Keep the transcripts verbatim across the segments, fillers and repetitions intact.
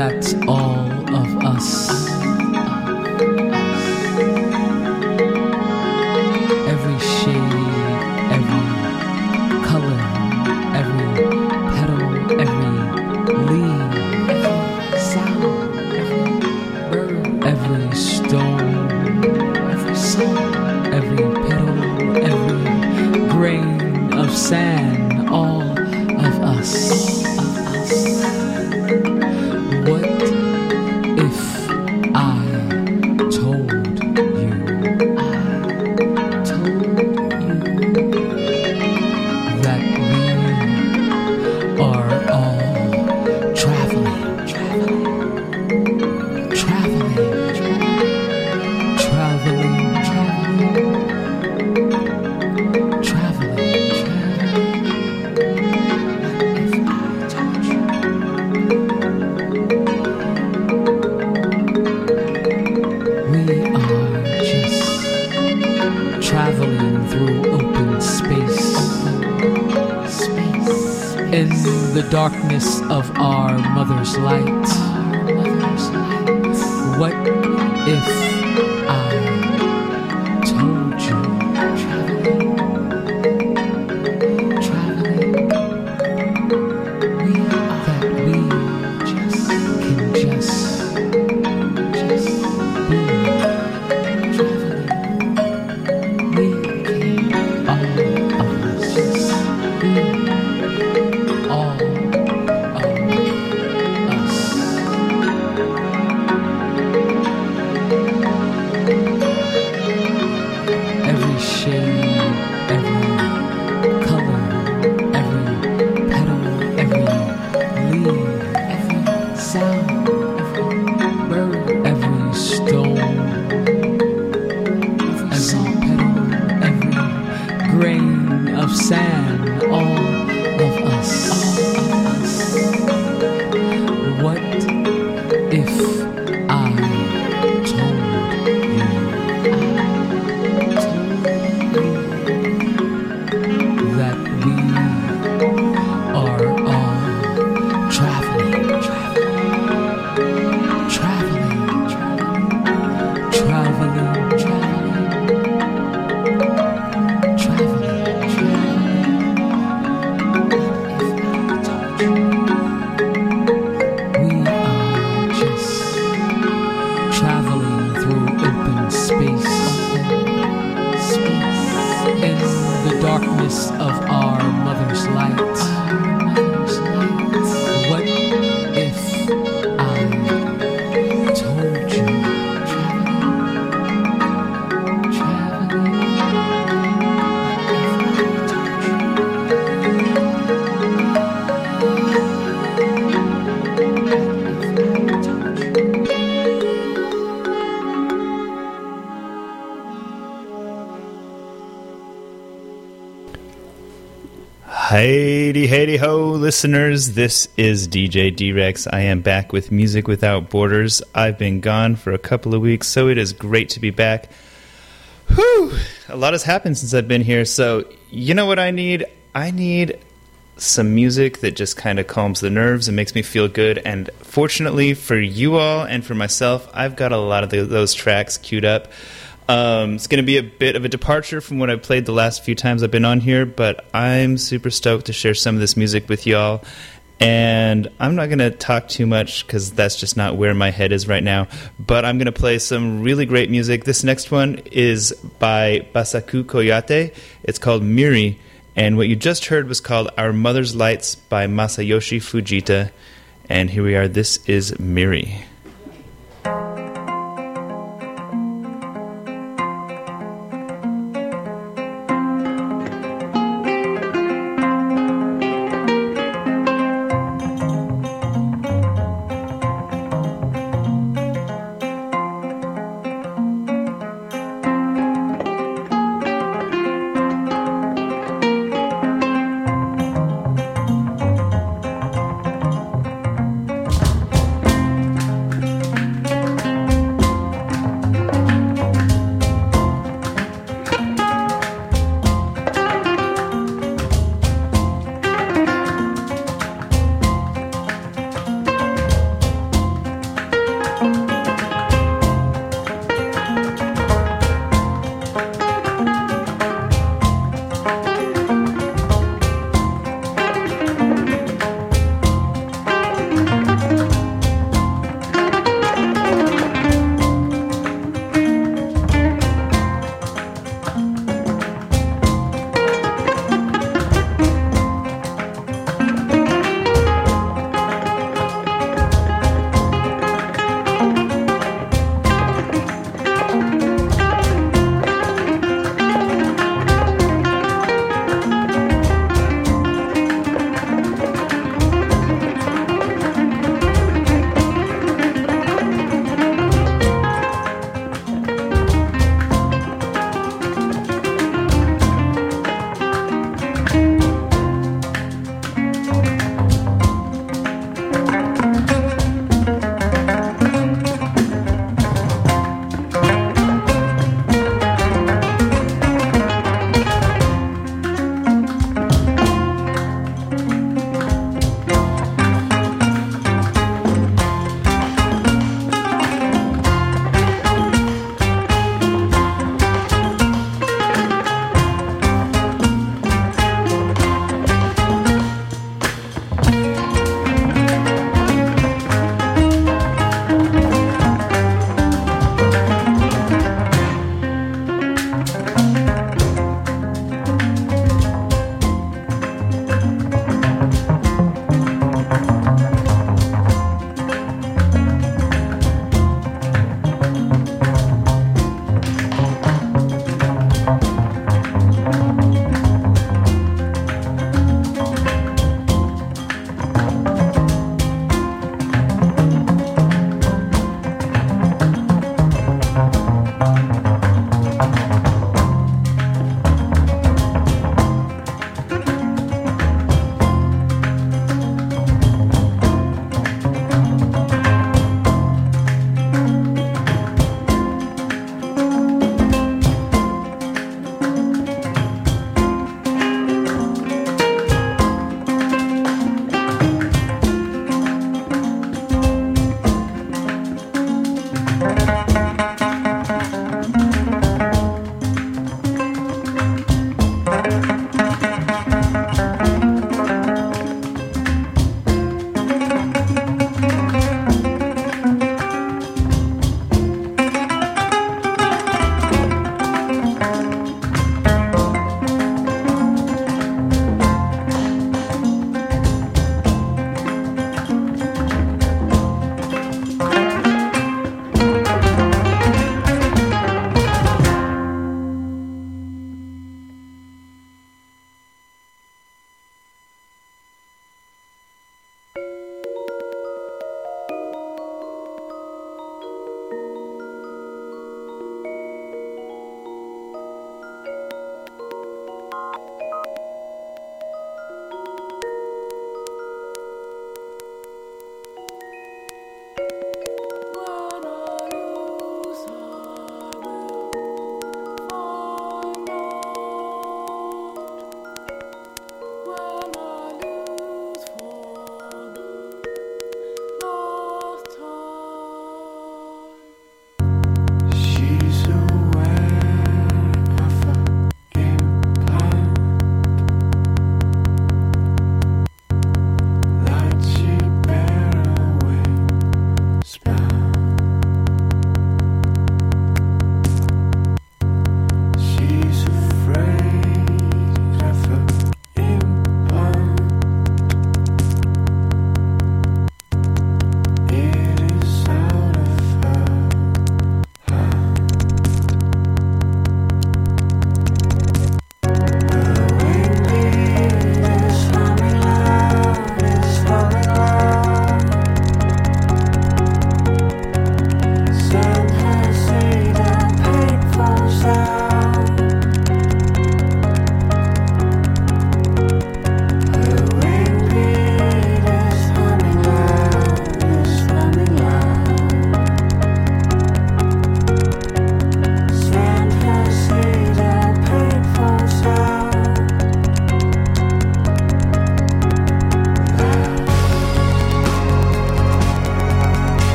That's all of us. Every shade, every color, every petal, every leaf, every sound, every bird, every stone, every song, every petal, every grain of sand, all of us. What if I told you, I told you that we are all traveling, traveling, traveling, traveling, traveling, traveling, traveling, traveling through open space, space, in the darkness of our mother's light. What if I told you, traveling, traveling, we that we just can just, just be traveling. Sand, all of us. What if I told you, I told you that we are all traveling, traveling, traveling, traveling, traveling, traveling. Darkness of our mother's light. What if I told you, traveling, traveling, Heidi, heidi ho, listeners. This is D J D-Rex. I am back with Music Without Borders. I've been gone for a couple of weeks, so it is great to be back. Whew! A lot has happened since I've been here, so you know what I need? I need some music that just kind of calms the nerves and makes me feel good, and fortunately for you all and for myself, I've got a lot of the, those tracks queued up. Um, it's going to be a bit of a departure from what I've played the last few times I've been on here, but I'm super stoked to share some of this music with y'all. And I'm not going to talk too much because that's just not where my head is right now. But I'm going to play some really great music. This next one is by Basaku Koyate. It's called Miri. And what you just heard was called Our Mother's Lights by Masayoshi Fujita. And here we are. This is Miri.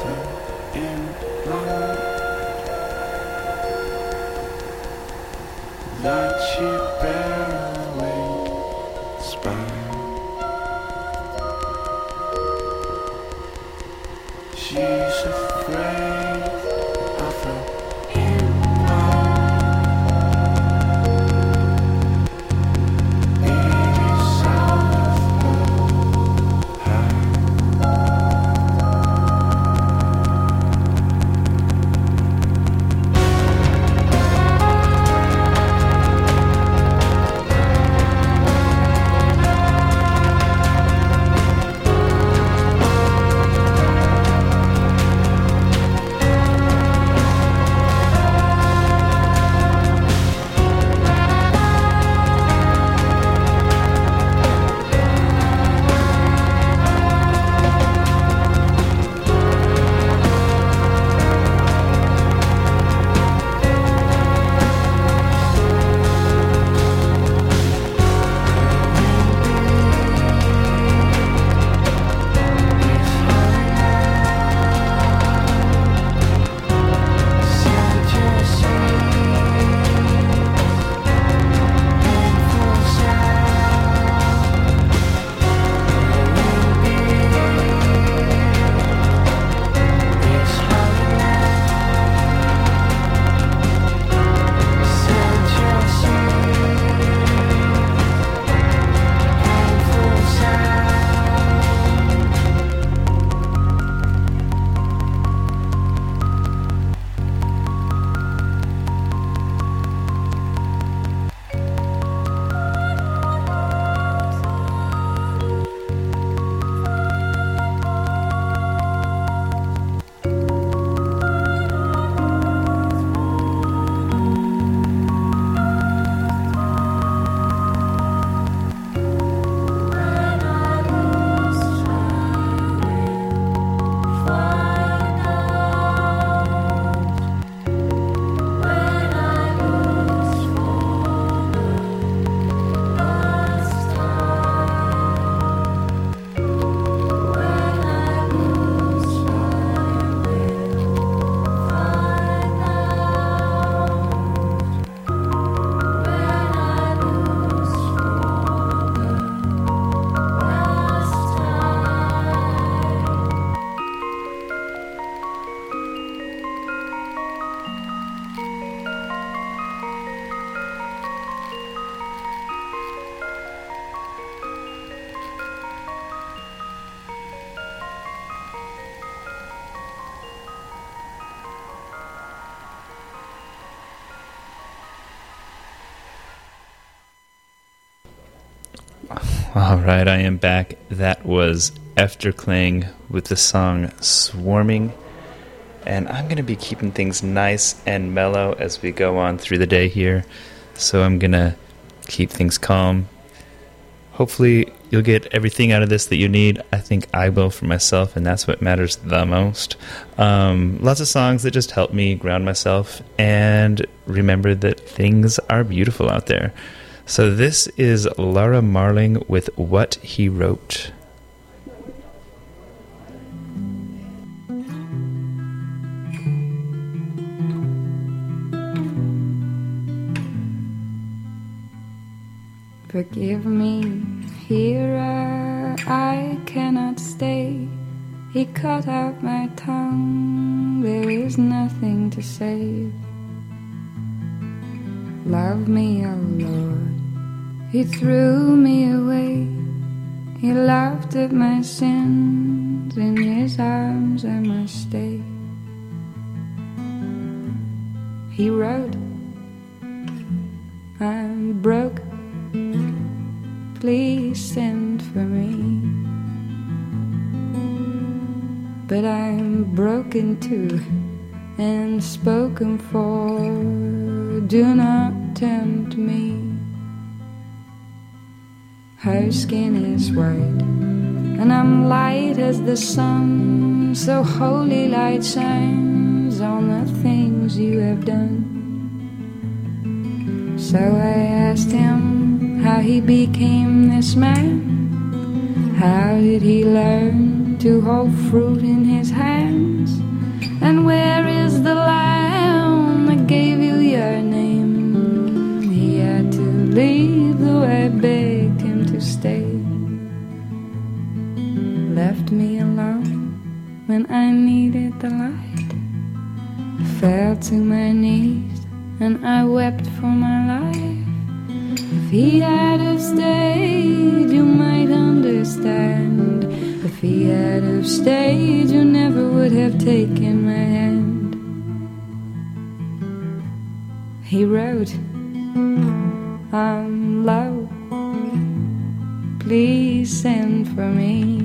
All right, I am back. That was Efterklang with the song Swarming. And I'm going to be keeping things nice and mellow as we go on through the day here. So I'm going to keep things calm. Hopefully you'll get everything out of this that you need. I think I will for myself, and that's what matters the most. Um, lots of songs that just help me ground myself and remember that things are beautiful out there. So this is Laura Marling with What He Wrote. Forgive me, here I cannot stay. He cut out my tongue, there is nothing to say. Love me, oh Lord, He threw me away. He laughed at my sins, in His arms I must stay. He wrote, I'm broke, please send for me. But I'm broken too, and spoken for, do not tempt me. Her skin is white, and I'm light as the sun, so holy light shines on the things you have done. So I asked him how he became this man. How did he learn to hold fruit in his hands? And where is the lamb that gave you your name? He had to leave, though I begged him to stay. Left me alone when I needed the light. Fell to my knees and I wept for my life. If he had have stayed, you might understand. If he had have stayed, you never would have taken my hand. He wrote, I'm low, please send for me.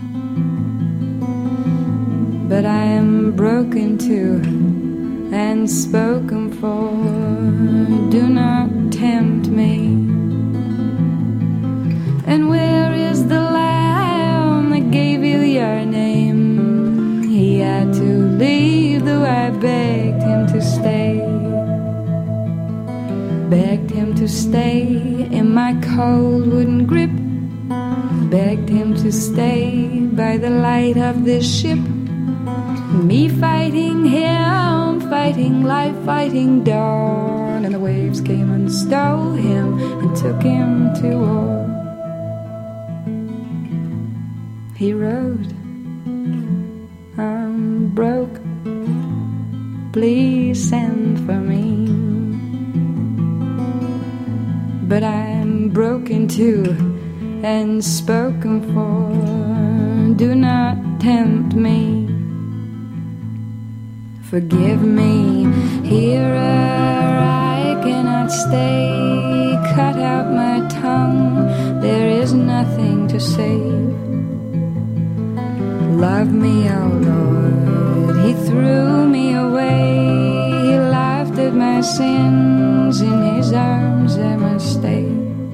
But I am broken too and spoken for. Do not tempt me. And where is the lamb that gave you your name? He had to leave, though I begged him to stay. Begged him to stay in my cold wooden grip. Begged him to stay by the light of this ship. Me fighting him, fighting life, fighting dawn. And the waves came and stole him and took him to war. He wrote, I'm broke, please send for me. But I'm broken too and spoken for. Do not tempt me. Forgive me, here I cannot stay. Cut out my tongue, there is nothing to save. Love me, oh Lord, he threw me away. He laughed at my sins, in his arms I must stay.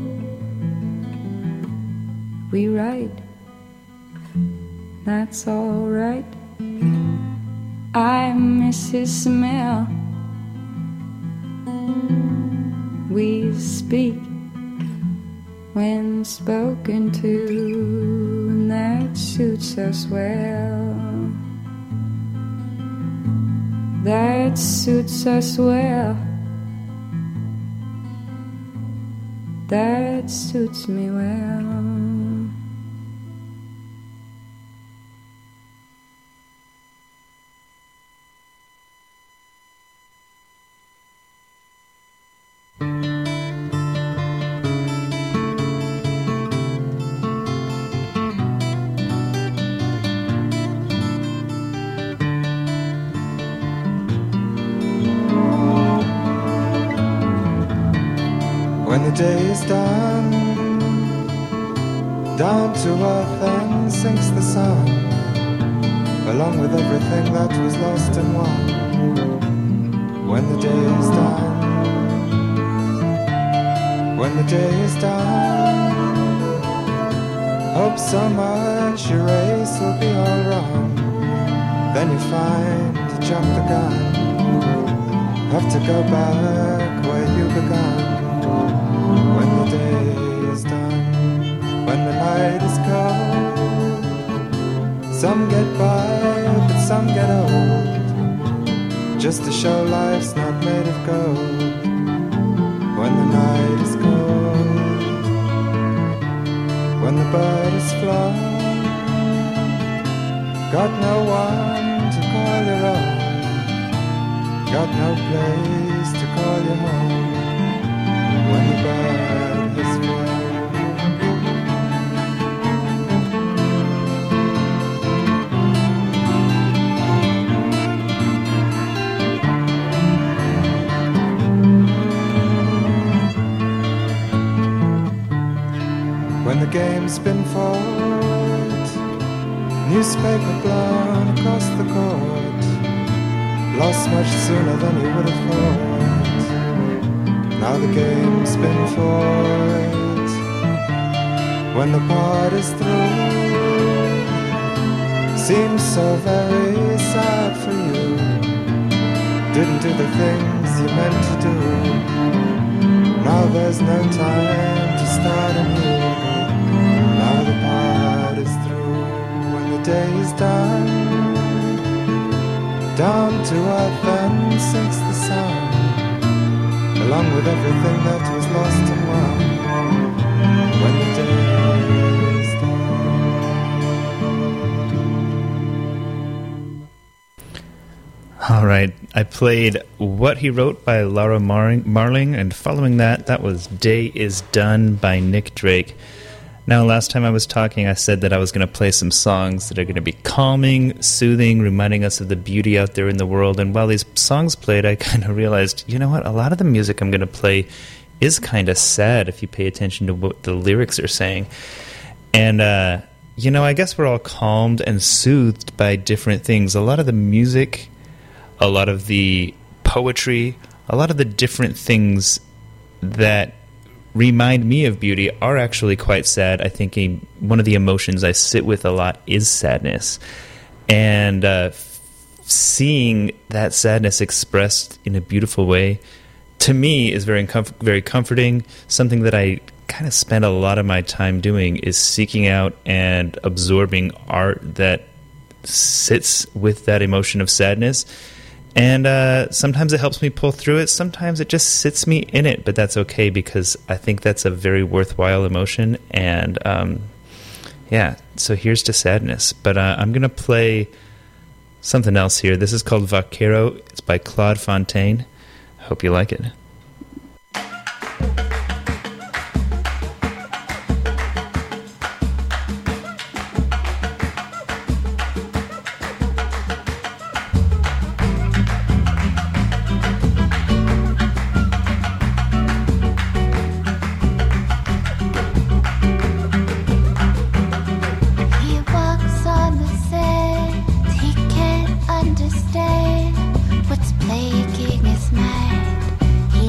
We write, that's all right. I miss his smell. We speak when spoken to, and that suits us well. That suits us well. That suits me well. When the day is done, down to earth and sinks the sun, along with everything that was lost and won. When the day is done, when the day is done, hope so much your race will be all wrong. Then you find you jumped the gun, have to go back where you began. When the day is done, when the night is cold, some get by, but some get old, just to show life's not made of gold. When the night is cold, when the bird is flown, got no one to call your own, got no place to call your home. When the bird has flown, when the game's been fought, newspaper blown across the court, lost much sooner than you would have thought. Now the game's been fought. When the part is through, seems so very sad for you. Didn't do the things you meant to do. Now there's no time to start anew. Now the part is through. When the day is done, down to earth and sinks the sun, along with everything that was lost and won, when the day is done. All right, I played What He Wrote by Laura Mar- Marling, and following that, that was Day Is Done by Nick Drake. Now, last time I was talking, I said that I was going to play some songs that are going to be calming, soothing, reminding us of the beauty out there in the world. And while these songs played, I kind of realized, you know what, a lot of the music I'm going to play is kind of sad if you pay attention to what the lyrics are saying. And, uh, you know, I guess we're all calmed and soothed by different things. A lot of the music, a lot of the poetry, a lot of the different things that remind me of beauty are actually quite sad. I think a, one of the emotions I sit with a lot is sadness. And uh, f- seeing that sadness expressed in a beautiful way, to me, is very, comf- very comforting. Something that I kind of spend a lot of my time doing is seeking out and absorbing art that sits with that emotion of sadness. And uh, sometimes it helps me pull through it. Sometimes it just sits me in it, but that's okay because I think that's a very worthwhile emotion. And um, yeah, so here's to sadness. But uh, I'm going to play something else here. This is called Vaquero. It's by Claude Fontaine. Hope you like it. Understand what's plaguing his mind. He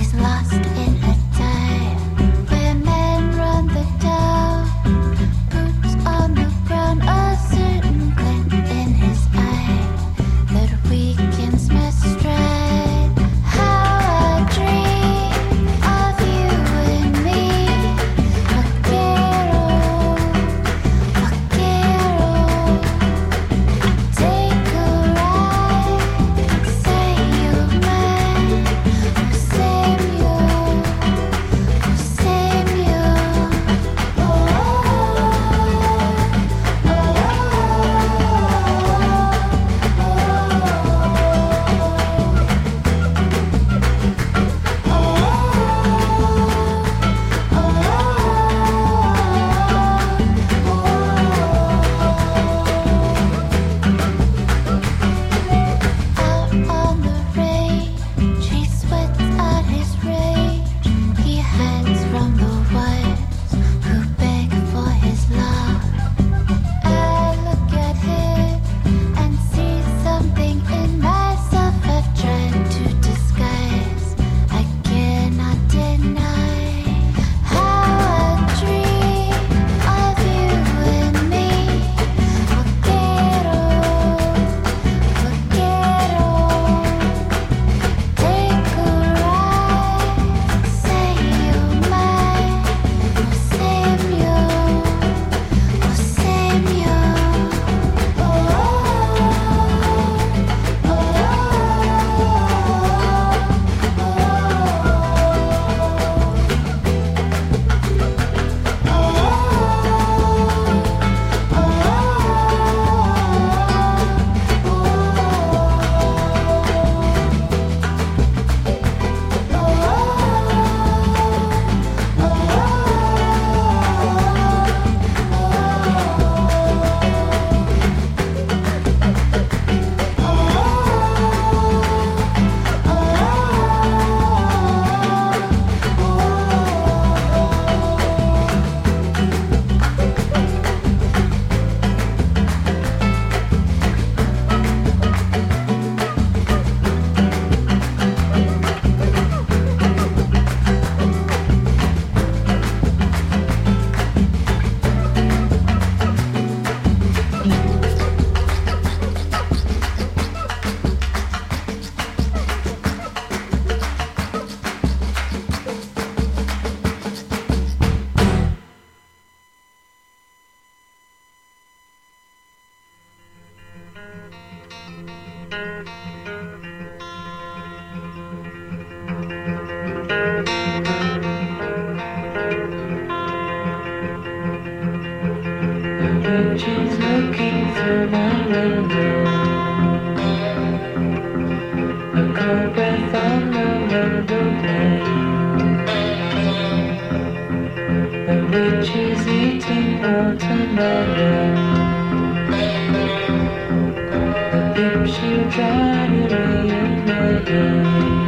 witch is eating watermelon. But if she'll try to reunite them,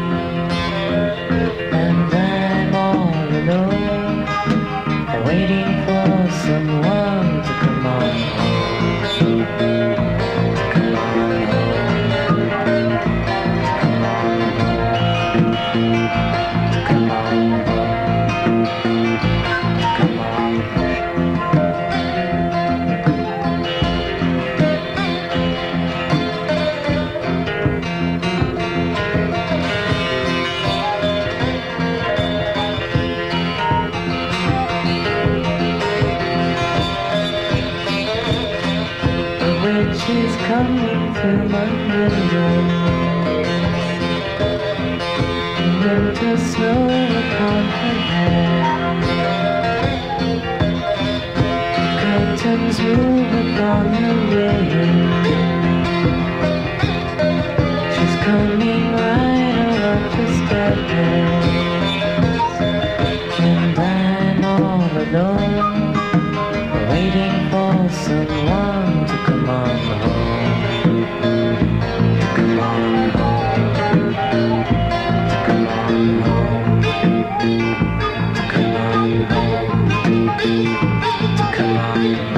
and I'm all alone, waiting for someone to come on home. Come on home. Come on home. Come on home. Come on home. She's coming through my window. Winter snow upon her hair. Curtains move upon the rail. She's coming right up the stairs, and I'm all alone, waiting for someone to come on home. Come on home. Come on home. Come on home. Come on home.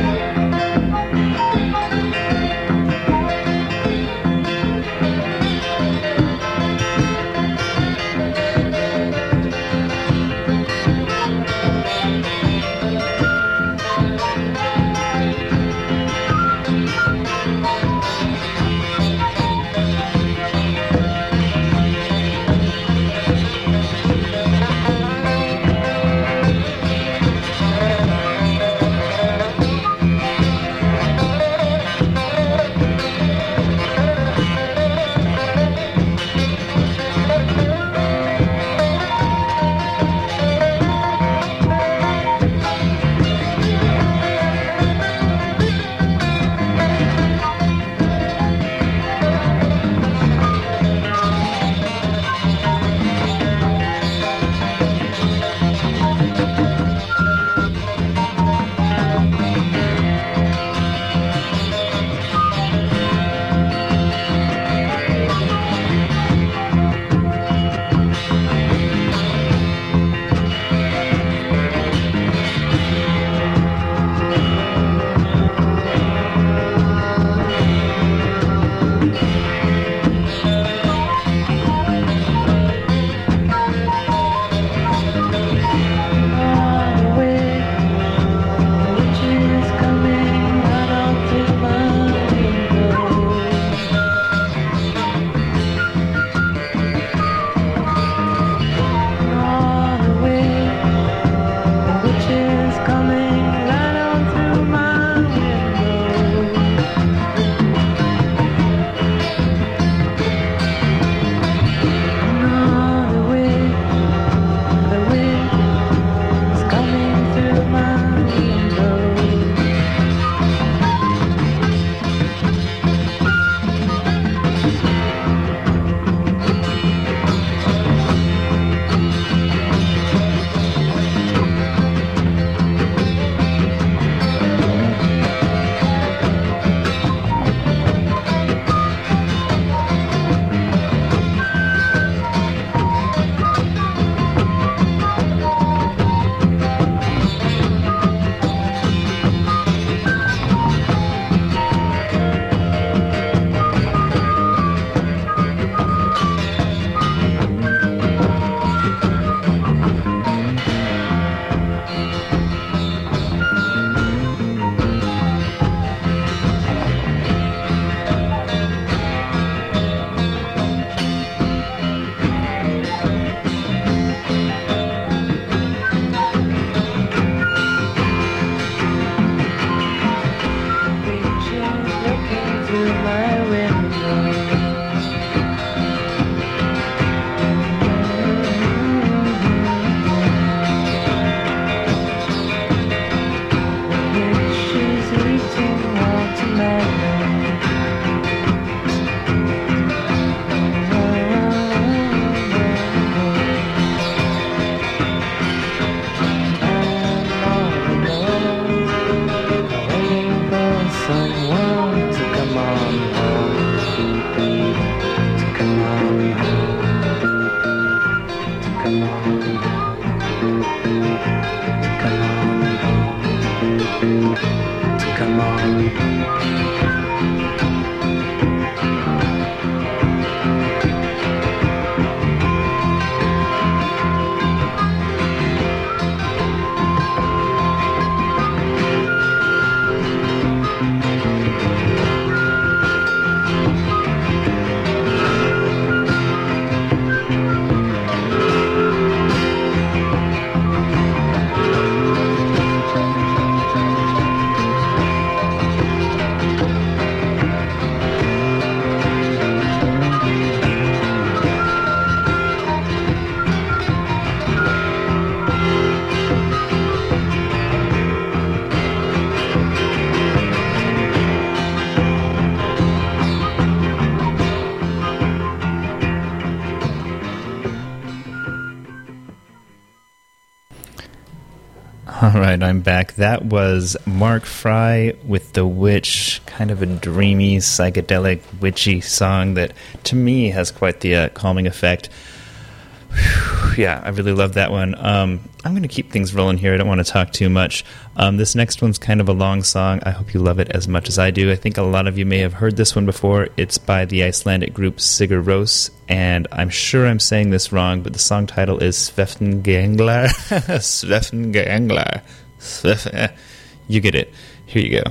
All right, I'm back. That was Mark Fry with The Witch, kind of a dreamy, psychedelic, witchy song that, to me, has quite the uh, calming effect. Whew, yeah, I really love that one. Um, I'm going to keep things rolling here. I don't want to talk too much. Um, this next one's kind of a long song. I hope you love it as much as I do. I think a lot of you may have heard this one before. It's by the Icelandic group Sigur Rós, and I'm sure I'm saying this wrong, but the song title is Svefngenglar. Svefngenglar. Svef- you get it. Here you go.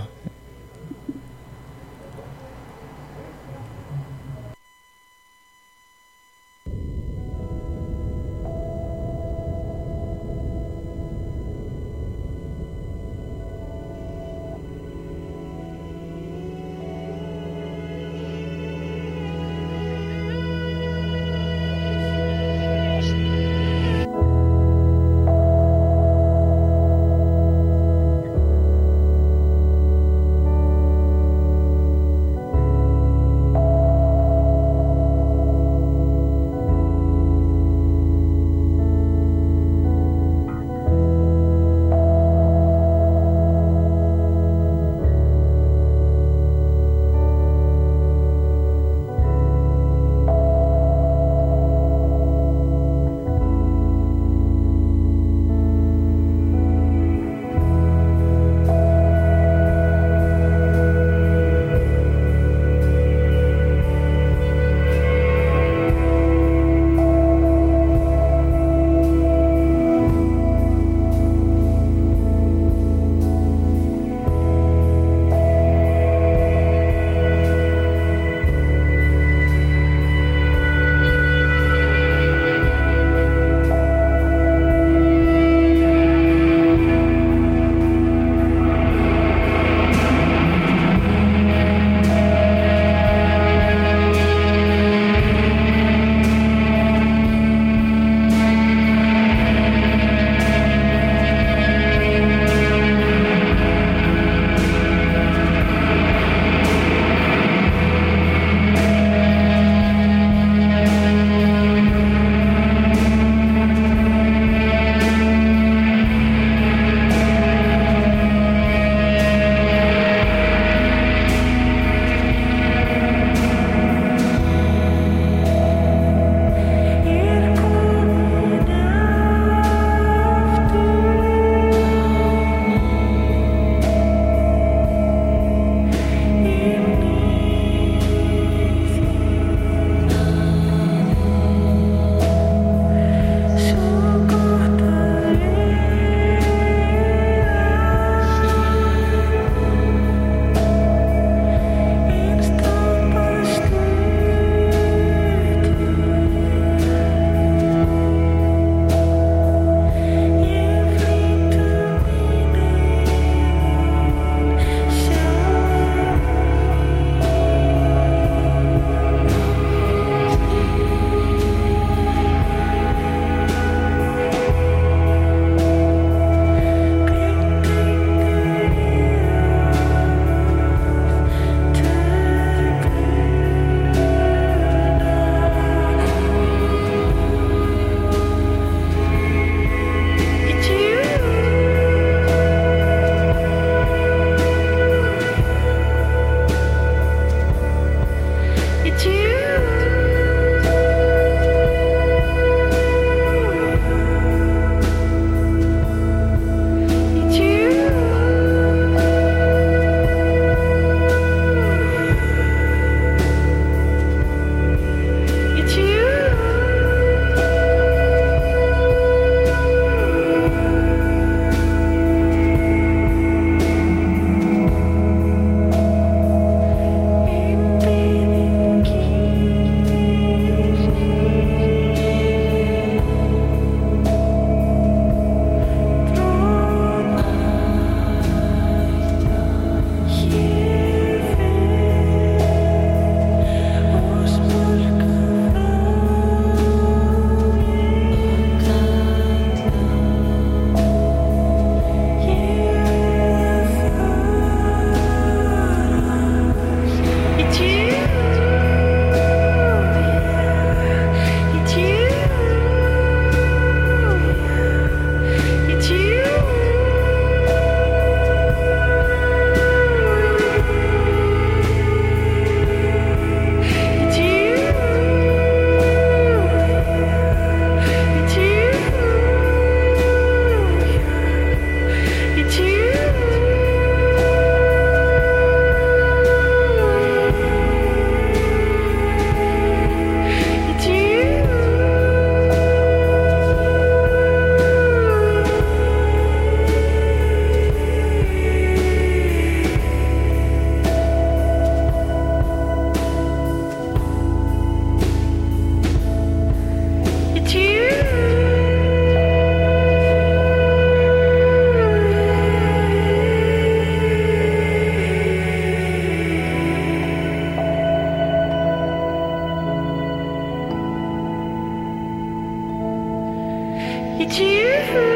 It's you.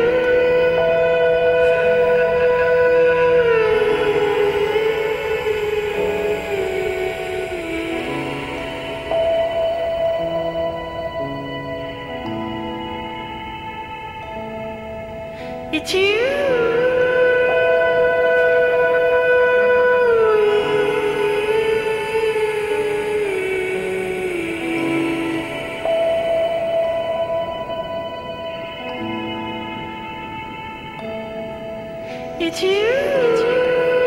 It's you. It's you.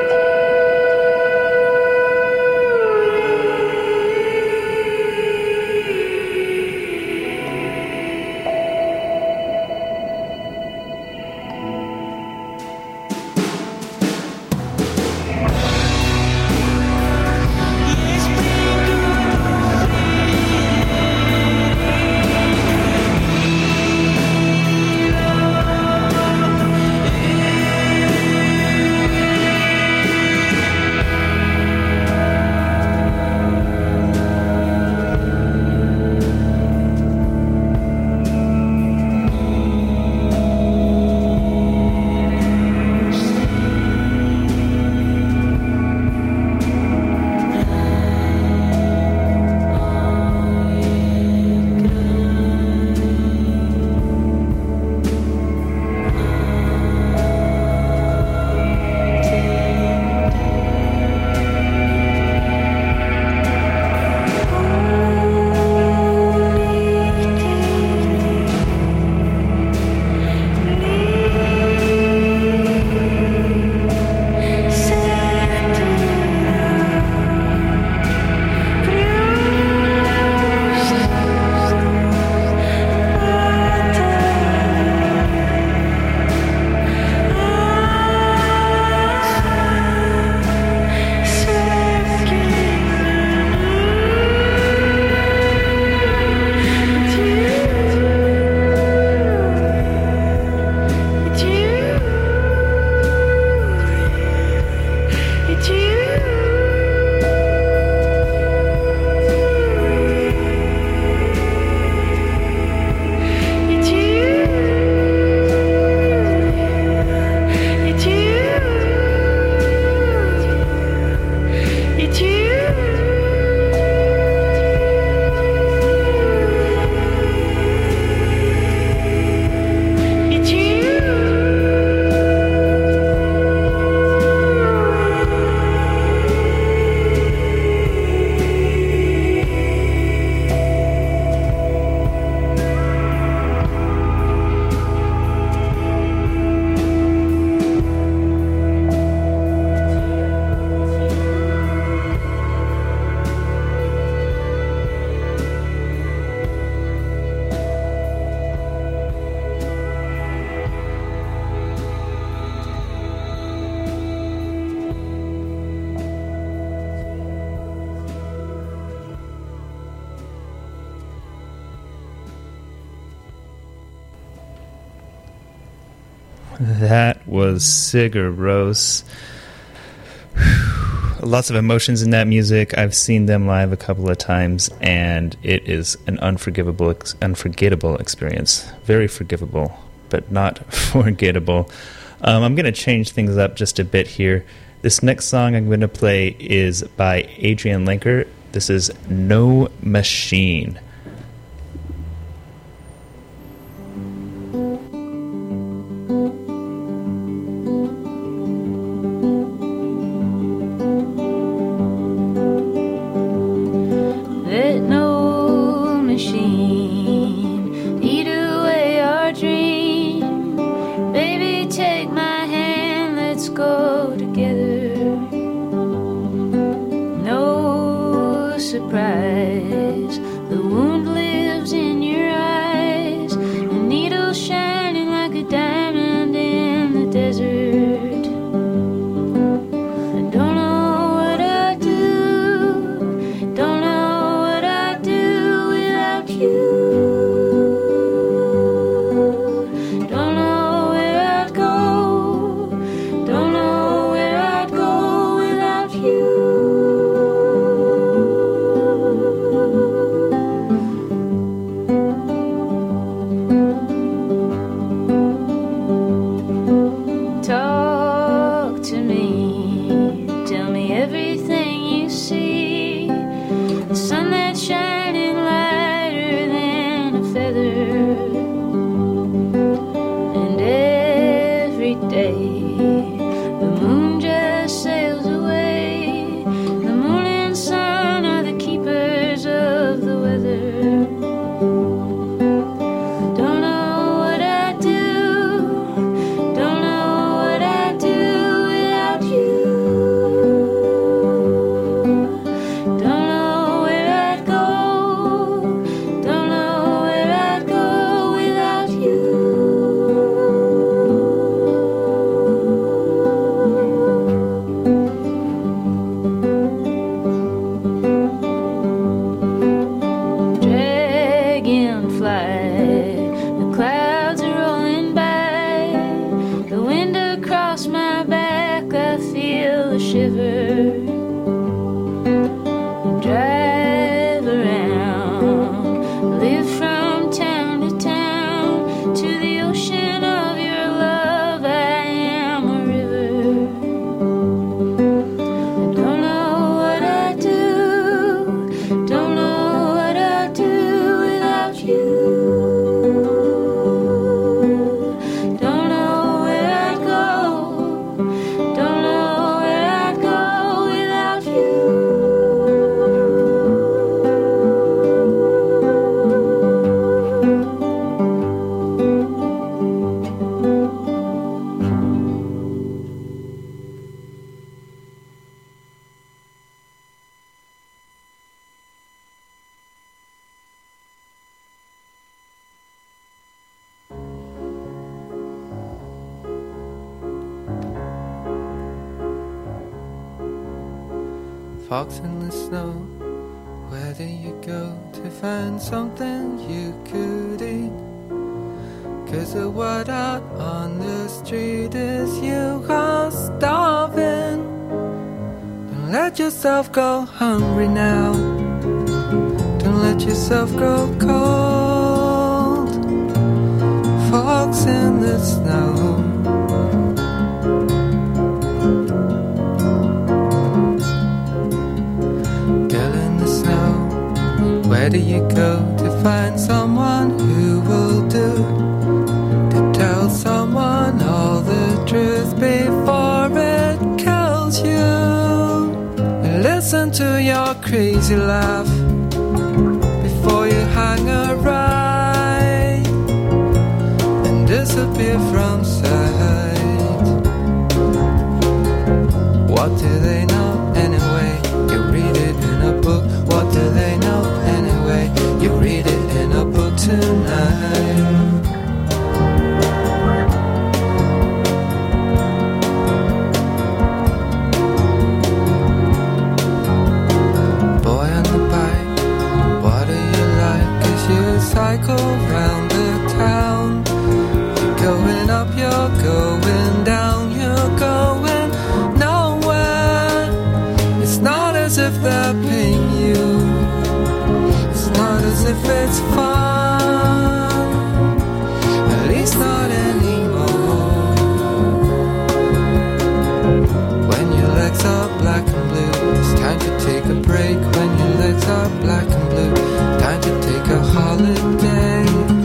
That was Sigur Rós. Lots of emotions in that music. I've seen them live a couple of times, and it is an unforgivable, unforgettable experience. Very forgivable, but not forgettable. Um, I'm going to change things up just a bit here. This next song I'm going to play is by Adrian Lenker. This is No Machine. You Fox in the snow, where do you go to find something you could eat? 'Cause the word out on the street is you are starving. Don't let yourself go hungry now. Don't let yourself grow cold. Fox in the snow. Where do you go to find someone who will do? To tell someone all the truth before it kills you. And listen to your crazy laugh before you hang a right and disappear from sight. What do they know anyway? You read it in a book. What do they know anyway? You read it in a book tonight. Boy on the bike, what do you like? 'Cause you cycle round the town. You're going up, you're going down, you're going nowhere. It's not as if they're paying you. It's not as if it's fun. At least not anymore. When your legs are black and blue, it's time to take a break. When your legs are black and blue, time to take a holiday.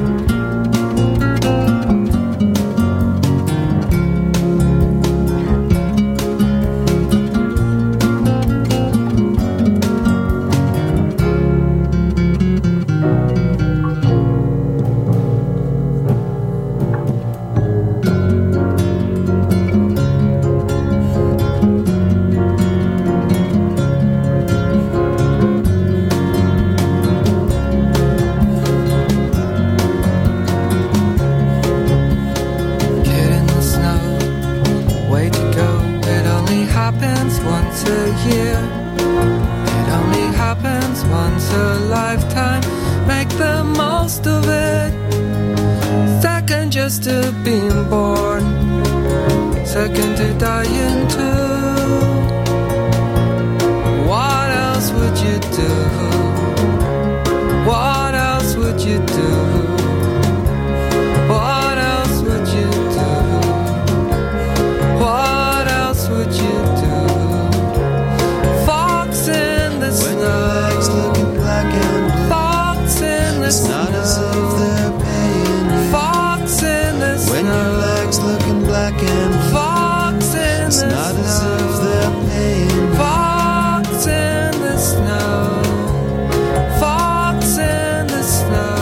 To being born, second to dying too. What else would you do? What else would you do? What else would you do? What else would you do? Fox in the snow. When your legs looking black and blue. Fox in the it's snow. Not as if they're paying you. Fox in the snow. When your legs looking black and blue. Fox in it's the not snow. As if they're paying you. Fox in the snow. Fox in the snow.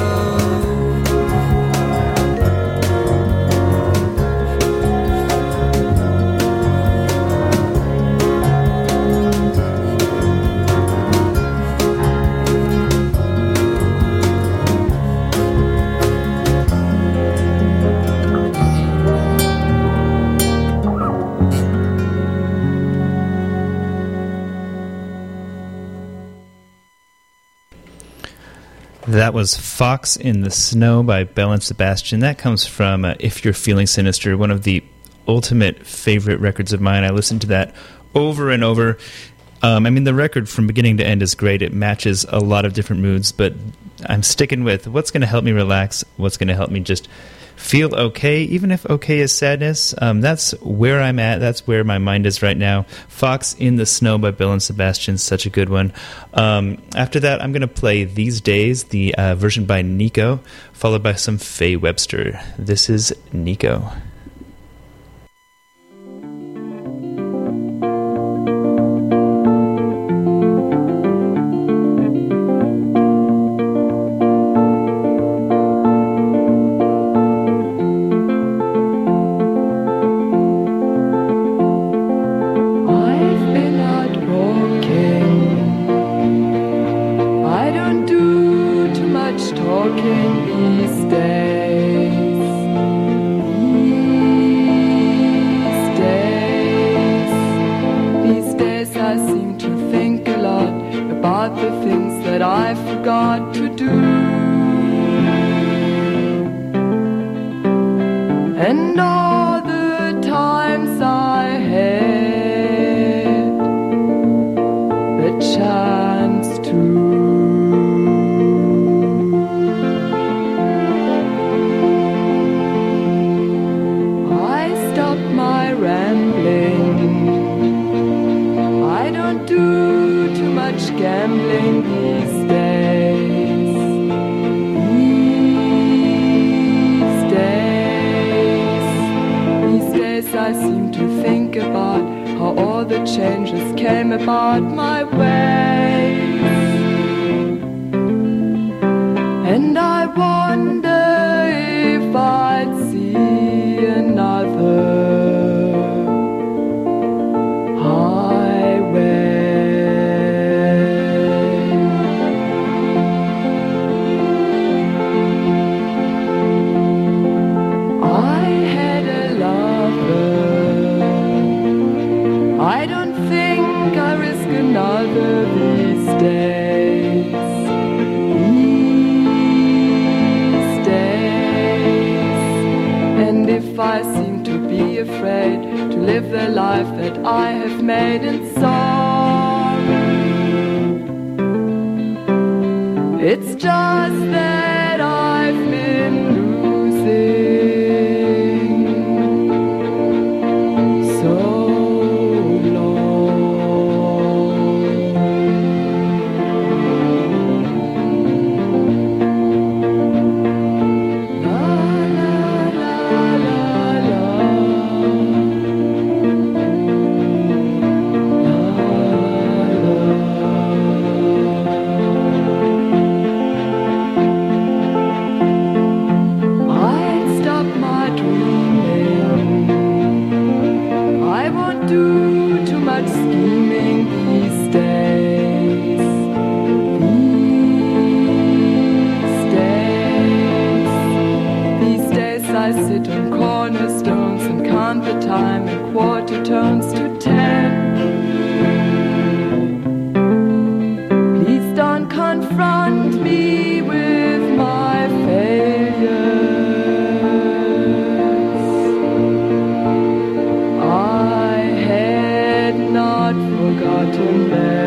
That was Fox in the Snow by Belle and Sebastian. That comes from uh, If You're Feeling Sinister, one of the ultimate favorite records of mine. I listened to that over and over. Um, I mean, the record from beginning to end is great. It matches a lot of different moods, but I'm sticking with what's going to help me relax, what's going to help me just feel okay, even if okay is sadness. Um, that's where I'm at. That's where my mind is right now. Fox in the Snow by Belle and Sebastian, such a good one. Um, after that, I'm going to play These Days, the uh, version by Nico, followed by some Faye Webster. This is Nico. Talking these days. and all the times I had the chance to. I stopped my rambling. I don't do too much gambling these days. I seem to think about how all the changes came about my way. And I wonder if I'd see another highway. I had a lover. I don't think I risk another these days. These days. And if I seem to be afraid to live the life that I have made in song, it's just that I've been losing. Time and quarter turns to ten. Please don't confront me with my failures. I had not forgotten them.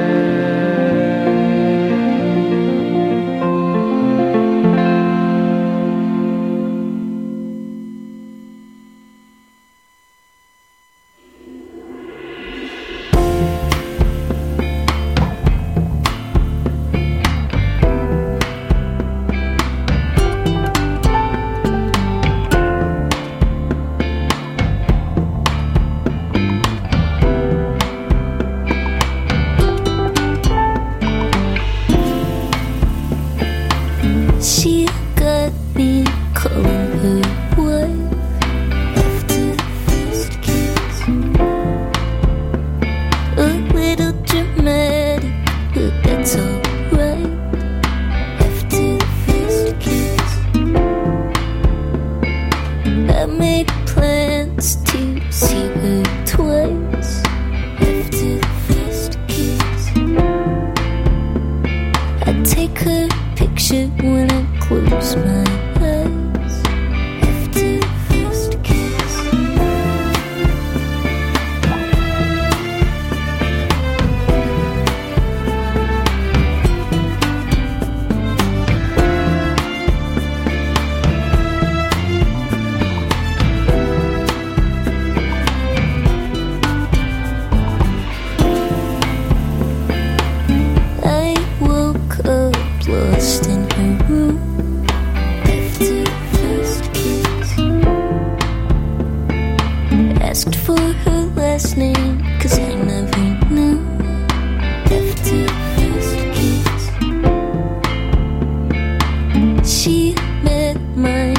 She met my